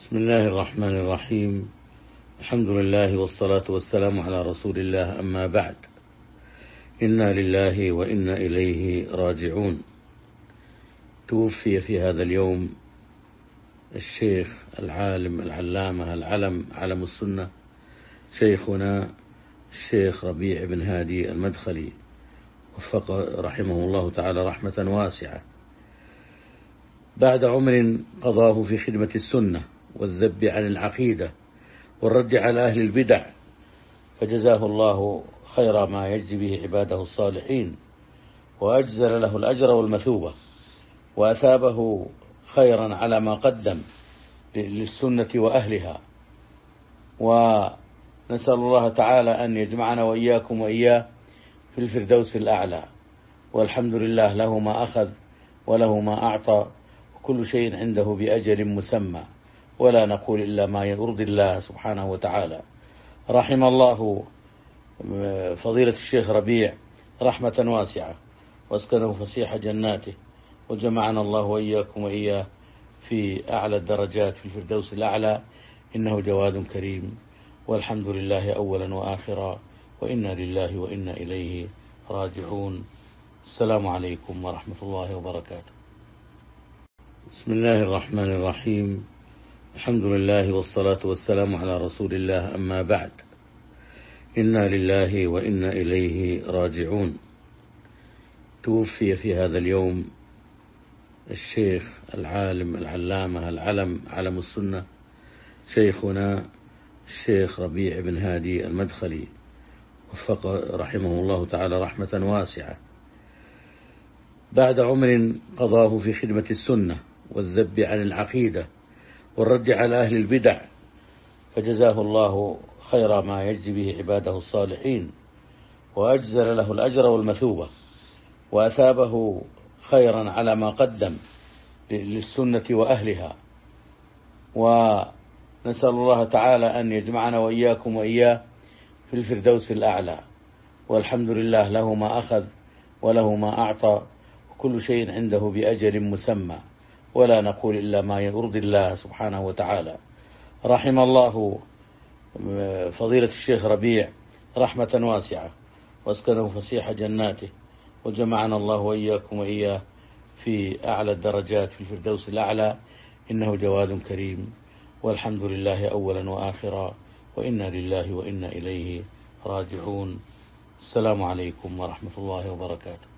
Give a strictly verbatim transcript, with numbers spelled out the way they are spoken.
بسم الله الرحمن الرحيم. الحمد لله والصلاة والسلام على رسول الله، أما بعد. إنا لله وإنا إليه راجعون. توفي في هذا اليوم الشيخ العالم العلامة العلم علم السنة شيخنا الشيخ ربيع بن هادي المدخلي، وفق رحمه الله تعالى رحمة واسعة، بعد عمر قضاه في خدمة السنة والذب عن العقيدة والرد على أهل البدع، فجزاه الله خير ما يجزي به عباده الصالحين، وأجزل له الأجر والمثوبة، وأثابه خيرا على ما قدم للسنة وأهلها. ونسأل الله تعالى أن يجمعنا وإياكم وإياه في الفردوس الأعلى. والحمد لله، له ما أخذ وله ما أعطى، وكل شيء عنده بأجل مسمى، ولا نقول إلا ما يرضي الله سبحانه وتعالى. رحم الله فضيلة الشيخ ربيع رحمة واسعة، واسكنه فسيح جناته، وجمعنا الله وإياكم وإياه في أعلى الدرجات في الفردوس الأعلى، إنه جواد كريم. والحمد لله أولا وآخرا، وإنا لله وإنا إليه راجعون. السلام عليكم ورحمة الله وبركاته. بسم الله الرحمن الرحيم. الحمد لله والصلاة والسلام على رسول الله، أما بعد. إنا لله وإنا إليه راجعون. توفي في هذا اليوم الشيخ العالم العلامة العلم علم السنة شيخنا الشيخ ربيع بن هادي المدخلي، وفق رحمه الله تعالى رحمة واسعة، بعد عمر قضاه في خدمة السنة والذب عن العقيدة والرد على أهل البدع، فجزاه الله خير ما يجزي به عباده الصالحين، وأجزل له الأجر والمثوبة، وأثابه خيرا على ما قدم للسنة وأهلها. ونسأل الله تعالى أن يجمعنا وإياكم وإياه في الفردوس الأعلى. والحمد لله، له ما أخذ وله ما أعطى، وكل شيء عنده بأجل مسمى، ولا نقول إلا ما يرضي الله سبحانه وتعالى. رحم الله فضيلة الشيخ ربيع رحمة واسعة، واسكنه فسيح جناته، وجمعنا الله وإياكم وإياه في أعلى الدرجات في الفردوس الأعلى، إنه جواد كريم. والحمد لله أولا وآخرا، وإنا لله وإنا إليه راجعون. السلام عليكم ورحمة الله وبركاته.